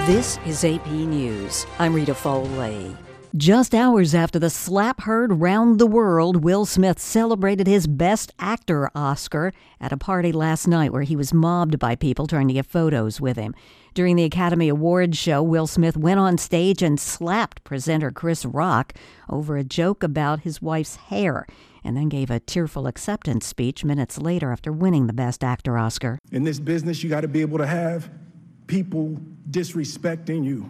This is AP News. I'm Rita Foley. Just hours after the slap heard round the world, Will Smith celebrated his Best Actor Oscar at a party last night where he was mobbed by people trying to get photos with him. During the Academy Awards show, Will Smith went on stage and slapped presenter Chris Rock over a joke about his wife's hair, and then gave a tearful acceptance speech minutes later after winning the Best Actor Oscar. In this business, you got to be able to have people disrespecting you.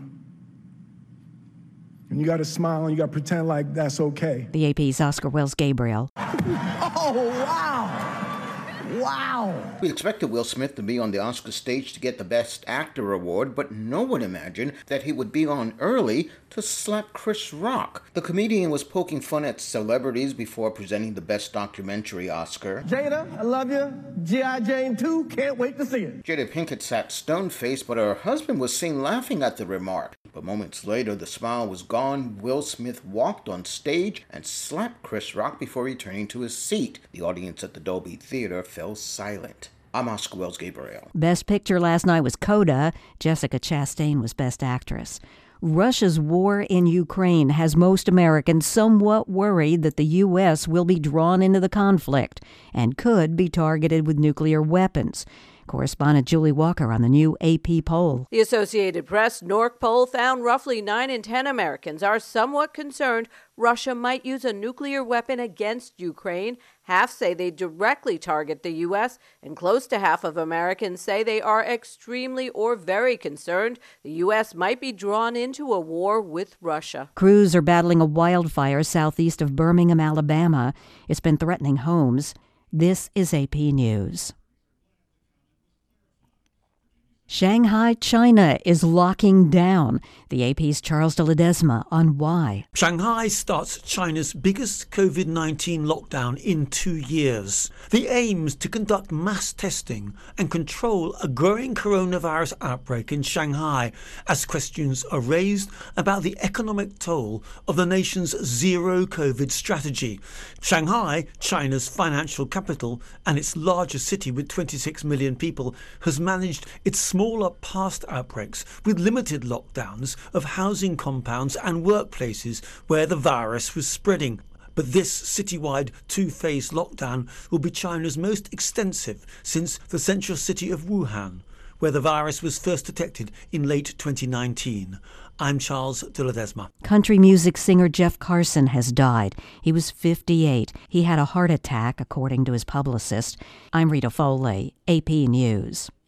And you got to smile and you got to pretend like that's okay. The AP's Oscar Wells Gabriel. Oh, wow. Wow. We expected Will Smith to be on the Oscar stage to get the Best Actor award, but no one imagined that he would be on early to slap Chris Rock. The comedian was poking fun at celebrities before presenting the Best Documentary Oscar. Jada, I love you. G.I. Jane 2, can't wait to see it. Jada Pinkett sat stone-faced, but her husband was seen laughing at the remark. But moments later, the smile was gone. Will Smith walked on stage and slapped Chris Rock before returning to his seat. The audience at the Dolby Theater fell silent. I'm Oscar Wells Gabriel. Best Picture last night was Coda. Jessica Chastain was Best Actress. Russia's war in Ukraine has most Americans somewhat worried that the U.S. will be drawn into the conflict and could be targeted with nuclear weapons. Correspondent Julie Walker on the new AP poll. The Associated Press NORC poll found roughly 9 in 10 Americans are somewhat concerned Russia might use a nuclear weapon against Ukraine. Half say they directly target the U.S., and close to half of Americans say they are extremely or very concerned the U.S. might be drawn into a war with Russia. Crews are battling a wildfire southeast of Birmingham, Alabama. It's been threatening homes. This is AP News. Shanghai, China is locking down. The AP's Charles de Ledesma on why. Shanghai starts China's biggest COVID-19 lockdown in 2 years. The aim is to conduct mass testing and control a growing coronavirus outbreak in Shanghai as questions are raised about the economic toll of the nation's zero COVID strategy. Shanghai, China's financial capital and its largest city with 26 million people, has managed its smaller past outbreaks with limited lockdowns of housing compounds and workplaces where the virus was spreading. But this citywide two-phase lockdown will be China's most extensive since the central city of Wuhan, where the virus was first detected in late 2019. I'm Charles de Ledesma. Country music singer Jeff Carson has died. He was 58. He had a heart attack, according to his publicist. I'm Rita Foley, AP News.